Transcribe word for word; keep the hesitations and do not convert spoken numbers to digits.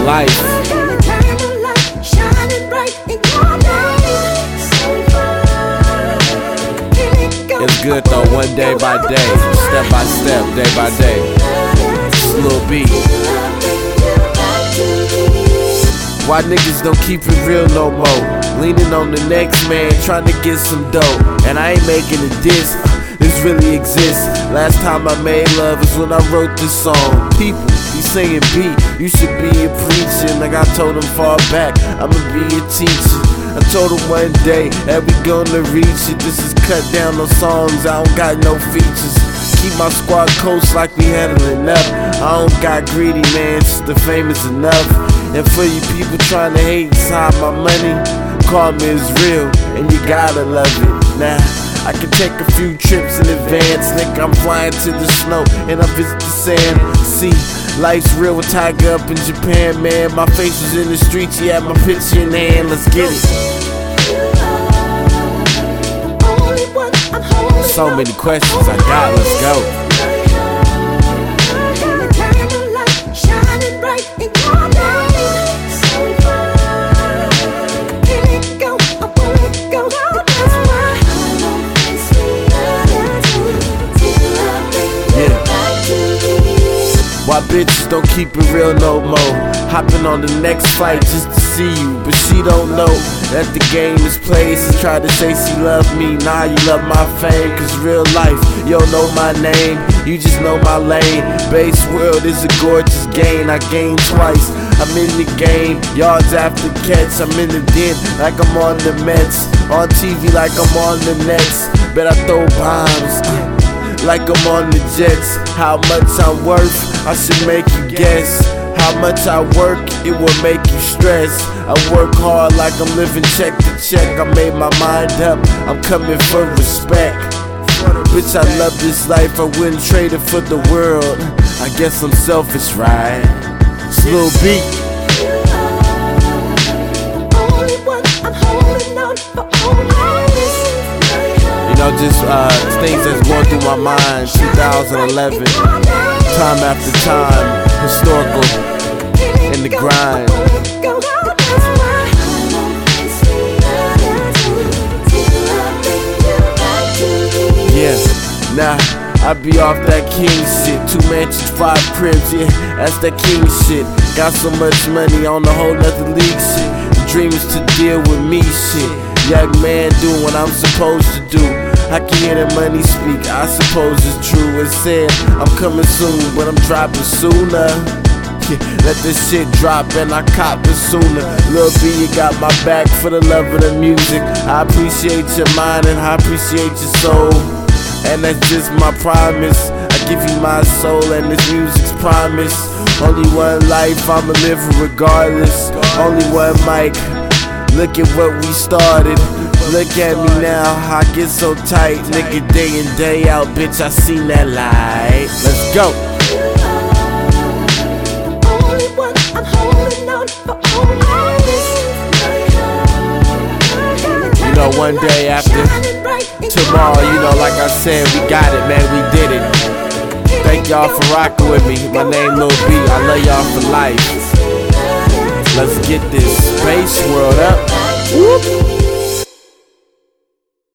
life. It's good though, one day by day, step by step, day by day. Just a little beat. Why niggas don't keep it real no more? Leaning on the next man, trying to get some dough. And I ain't making a diss, this really exists. Last time I made love is when I wrote this song. People be saying, B, you should be a preacher. Like I told them far back, I'ma be a teacher. I told them one day that we gonna reach it. This is cut down on songs, I don't got no features. Keep my squad close like we handling up. I don't got greedy, man, just the fame is enough. And for you people trying to hate inside my money, karma is real, and you gotta love it. Nah, I can take a few trips in advance. Nigga, I'm flying to the snow, and I visit the sand. See, life's real with Tiger up in Japan, man. My face was in the streets, yeah, my picture in hand. Let's get it. So many questions I got, let's go. Why bitches don't keep it real no more? Hopping on the next flight just to see you, but she don't know that the game is played. She tried to say she loved me, nah, you love my fame. Cause real life, you don't know my name, you just know my lane. Base world is a gorgeous game, I gain twice. I'm in the game, yards after catch. I'm in the den like I'm on the Mets, on T V like I'm on the Nets. Bet I throw bombs like I'm on the Jets. How much I'm worth, I should make you guess. How much I work, it will make you stress. I work hard like I'm living check to check. I made my mind up, I'm coming for respect. Bitch, I love this life, I wouldn't trade it for the world. I guess I'm selfish, right? It's a little beat. You know, just uh, things that's going through my mind. two thousand eleven, time after time, historical in the grind. Yeah, nah, I be off that king shit. Two mansions, five cribs, yeah, that's that king shit. Got so much money on the whole nother league shit. The dream is to deal with me shit. Young man doing what I'm supposed to do. I can hear the money speak, I suppose it's true. It said, I'm coming soon, but I'm dropping sooner. Yeah, let this shit drop and I cop it sooner. Lil B, you got my back for the love of the music. I appreciate your mind and I appreciate your soul. And that's just my promise. I give you my soul and this music's promise. Only one life, I'ma live regardless. Only one mic. Look at what we started. Look at me now, I get so tight. Nigga, day in, day out, bitch, I seen that light. Let's go. You know, one day after tomorrow, you know, like I said, we got it, man, we did it. Thank y'all for rocking with me. My name Lil B, I love y'all for life. Let's get this space world up.